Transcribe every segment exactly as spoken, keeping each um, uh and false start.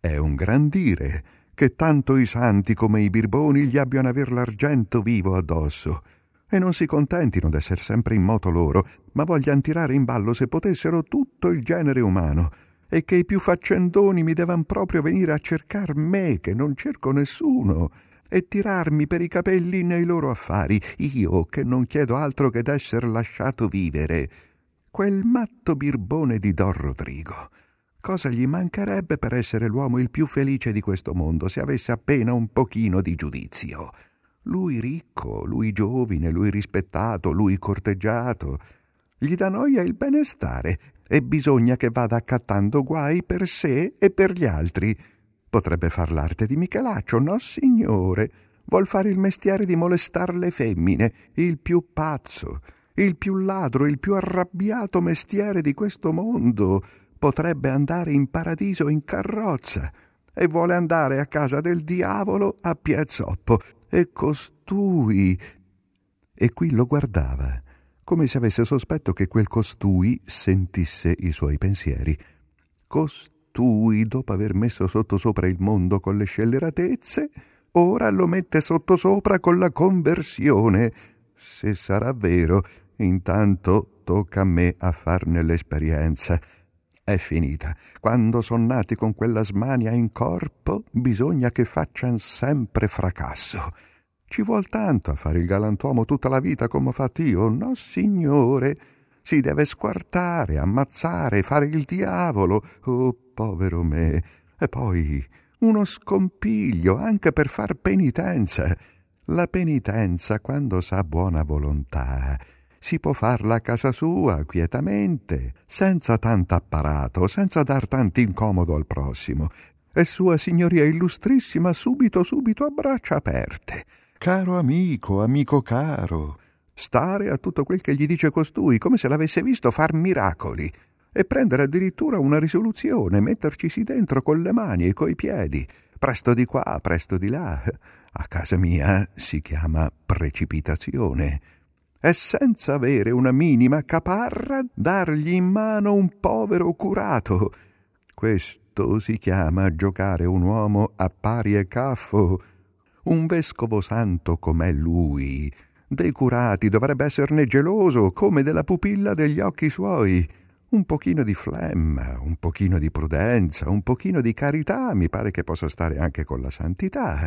È un gran dire che tanto i santi come i birboni gli abbiano aver l'argento vivo addosso, e non si contentino d'esser sempre in moto loro, ma voglian tirare in ballo, se potessero, tutto il genere umano, e che i più faccendoni mi devan proprio venire a cercar me, che non cerco nessuno, e tirarmi per i capelli nei loro affari, io che non chiedo altro che d'esser lasciato vivere. Quel matto birbone di Don Rodrigo, cosa gli mancherebbe per essere l'uomo il più felice di questo mondo, se avesse appena un pochino di giudizio? Lui ricco, lui giovine, lui rispettato, lui corteggiato. Gli dà noia il benestare e bisogna che vada accattando guai per sé e per gli altri. Potrebbe far l'arte di Michelaccio, no signore. Vuol fare il mestiere di molestar le femmine, il più pazzo, il più ladro, il più arrabbiato mestiere di questo mondo. Potrebbe andare in paradiso in carrozza e vuole andare a casa del diavolo a piè zoppo. E costui... E qui lo guardava, come se avesse sospetto che quel costui sentisse i suoi pensieri. Costui, dopo aver messo sottosopra il mondo con le scelleratezze, ora lo mette sottosopra con la conversione. Se sarà vero, intanto tocca a me a farne l'esperienza. È finita. Quando son nati con quella smania in corpo, bisogna che faccian sempre fracasso. Ci vuol tanto a fare il galantuomo tutta la vita come ho fatto io? No, signore. Si deve squartare, ammazzare, fare il diavolo. Oh, povero me. E poi uno scompiglio anche per far penitenza. La penitenza, quando s'ha buona volontà, si può farla a casa sua, quietamente, senza tanto apparato, senza dar tanto incomodo al prossimo. E sua signoria illustrissima subito subito a braccia aperte. Caro amico, amico caro, stare a tutto quel che gli dice costui, come se l'avesse visto far miracoli, e prendere addirittura una risoluzione, mettercisi dentro con le mani e coi piedi, presto di qua, presto di là. A casa mia si chiama precipitazione. E senza avere una minima caparra dargli in mano un povero curato. Questo si chiama giocare un uomo a pari e caffo. Un vescovo santo com'è lui, dei curati dovrebbe esserne geloso come della pupilla degli occhi suoi. Un pochino di flemma, un pochino di prudenza, un pochino di carità mi pare che possa stare anche con la santità.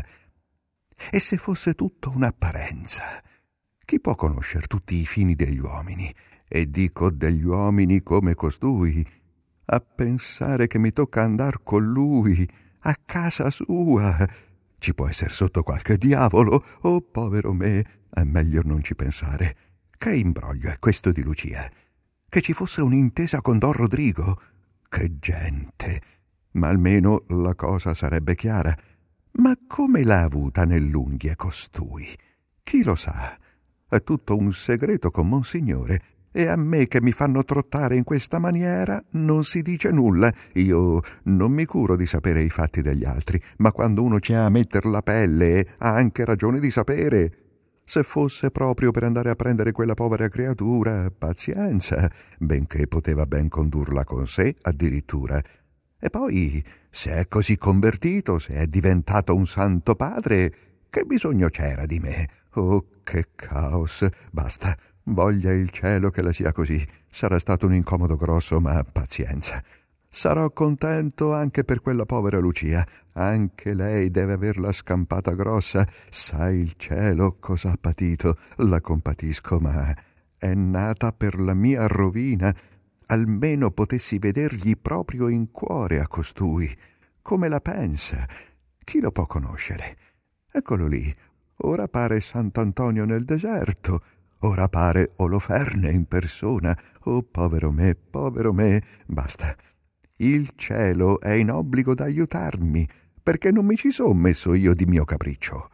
E se fosse tutto un'apparenza? Chi può conoscer tutti i fini degli uomini? E dico degli uomini come costui. A pensare che mi tocca andar con lui, a casa sua. Ci può esser sotto qualche diavolo? Oh, povero me, è meglio non ci pensare. Che imbroglio è questo di Lucia? Che ci fosse un'intesa con Don Rodrigo? Che gente! Ma almeno la cosa sarebbe chiara. Ma come l'ha avuta nell'unghie costui? Chi lo sa? È tutto un segreto con Monsignore, e a me che mi fanno trottare in questa maniera non si dice nulla. Io non mi curo di sapere i fatti degli altri, ma quando uno ci ha a metter la pelle ha anche ragione di sapere. Se fosse proprio per andare a prendere quella povera creatura, pazienza, benché poteva ben condurla con sé addirittura. E poi, se è così convertito, se è diventato un santo padre, che bisogno c'era di me? Oh, che caos! Basta, voglia il cielo che la sia così. Sarà stato un incomodo grosso, ma pazienza. Sarò contento anche per quella povera Lucia. Anche lei deve averla scampata grossa. Sa il cielo cosa ha patito. La compatisco, ma è nata per la mia rovina. Almeno potessi vedergli proprio in cuore a costui. Come la pensa? Chi lo può conoscere? Eccolo lì. Ora pare Sant'Antonio nel deserto. Ora pare Oloferne in persona. Oh, povero me, povero me. Basta. Il cielo è in obbligo d'aiutarmi, perché non mi ci son messo io di mio capriccio.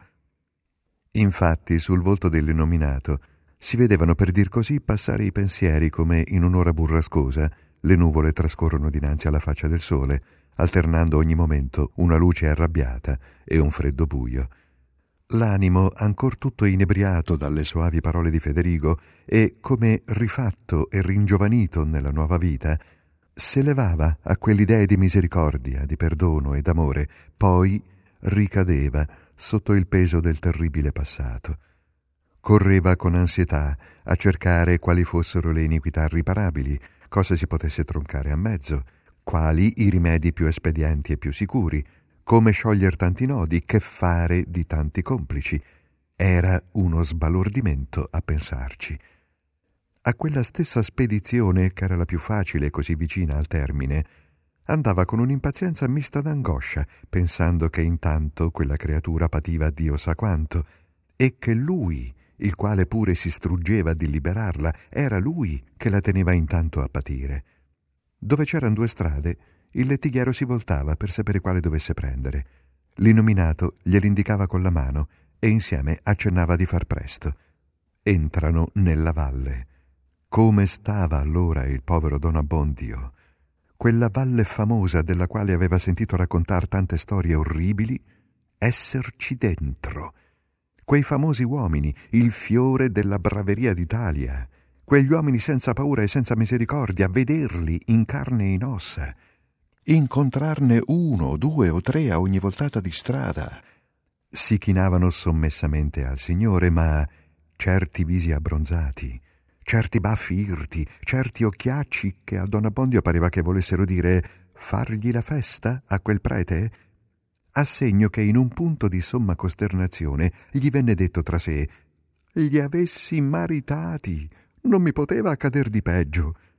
Infatti sul volto dell'innominato si vedevano, per dir così, passare i pensieri come in un'ora burrascosa le nuvole trascorrono dinanzi alla faccia del sole, alternando ogni momento una luce arrabbiata e un freddo buio. L'animo, ancor tutto inebriato dalle soavi parole di Federigo e come rifatto e ringiovanito nella nuova vita, s'elevava a quell'idea di misericordia, di perdono e d'amore, poi ricadeva sotto il peso del terribile passato. Correva con ansietà a cercare quali fossero le iniquità riparabili, cosa si potesse troncare a mezzo, quali i rimedi più espedienti e più sicuri, come scioglier tanti nodi, che fare di tanti complici. Era uno sbalordimento a pensarci. A quella stessa spedizione, che era la più facile e così vicina al termine, andava con un'impazienza mista d'angoscia, pensando che intanto quella creatura pativa Dio sa quanto, e che lui, il quale pure si struggeva di liberarla, era lui che la teneva intanto a patire. Dove c'eran due strade, il lettighiero si voltava per sapere quale dovesse prendere. L'inominato gliel'indicava con la mano e insieme accennava di far presto. Entrano nella valle. Come stava allora il povero Don Abbondio? Quella valle famosa della quale aveva sentito raccontar tante storie orribili, esserci dentro. Quei famosi uomini, il fiore della braveria d'Italia, quegli uomini senza paura e senza misericordia, vederli in carne e in ossa, incontrarne uno, due o tre a ogni voltata di strada. Si chinavano sommessamente al Signore, ma certi visi abbronzati, certi baffi irti, certi occhiacci che a Don Abbondio pareva che volessero dire fargli la festa a quel prete, a segno che in un punto di somma costernazione gli venne detto tra sé: «Li avessi maritati, non mi poteva accader di peggio.